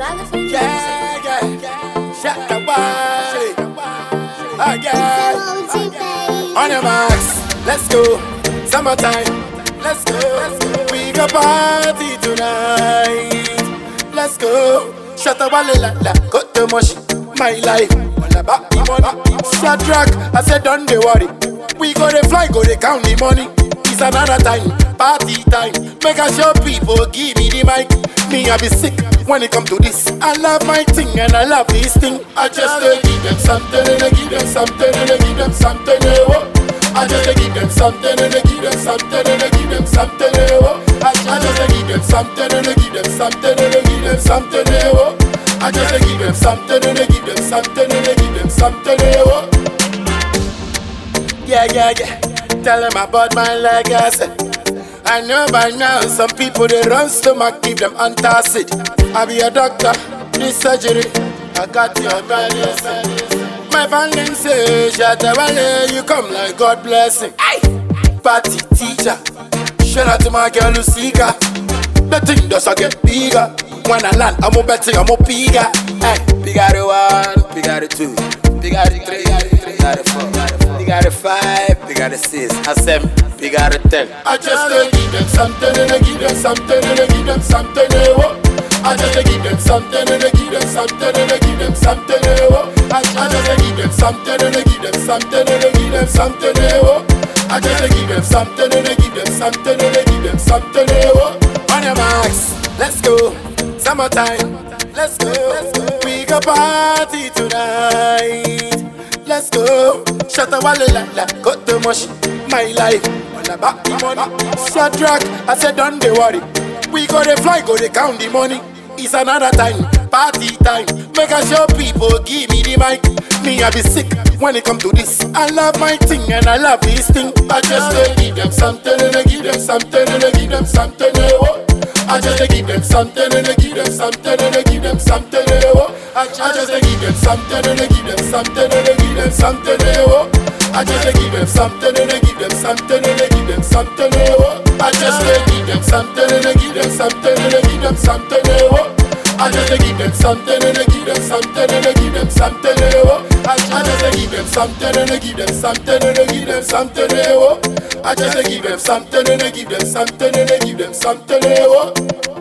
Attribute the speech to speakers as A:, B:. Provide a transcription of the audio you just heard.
A: Yeah. Shut the body. Again. On your marks, let's go. Summertime, let's go. We go party tonight. Let's go. Shut the wall, got the mush. My life, all about the money. Shut track, I said don't they worry. We go to fly, go to count the money. It's another time, party time. Make a show people, give me the mic. Me, I be sick when it come to this. I love my thing and I love this thing. I just give them something and I give them something and I give them something. I just give them something and I give them something and I give them something. I just give them something and I give them something and I give them something. I just give them something and I give them something and I give them something. Yeah. Tell them about my legacy. I know by now some people they run stomach, give them antacid. I be a doctor, this surgery, I got your balance. My family say, Shatawale, you come like God blessing. Party teacher, shout out to my girl Lucika. The thing does get bigger. When I land, I'm a better, I'm a bigger. Bigger the one, bigger the two, bigger the three, bigger the four, bigger the five, bigger the six, I said, bigger the 10. I just give them something and I give them something and I give them something. I just give them something and I give them something and I give them something. I just give them something and I give them something and I give them something. I just give them something and I give them something and I give them something. On your marks, let's go. Summertime, let's go. We go party tonight. Let's go. Shut the wall, got the mush. My life, all about the money. Shut track, I said don't they worry. We go to fly, go to count the money. It's another time, party time. Make a show people, give me the mic. Me, I be sick when it come to this. I love my thing and I love this thing. I just give them something and I give them something and I give them something. I just give them something and I give them something and I give them something. I just give them something and I give them something and I give them something. I just give them something and I give them something and I give them something. I just give them something and I give them something and I give them something. I just give them something and I give them something and I give them something. I just give them something and I give them something and I give them something. I just give them something and I give them something and I give them something.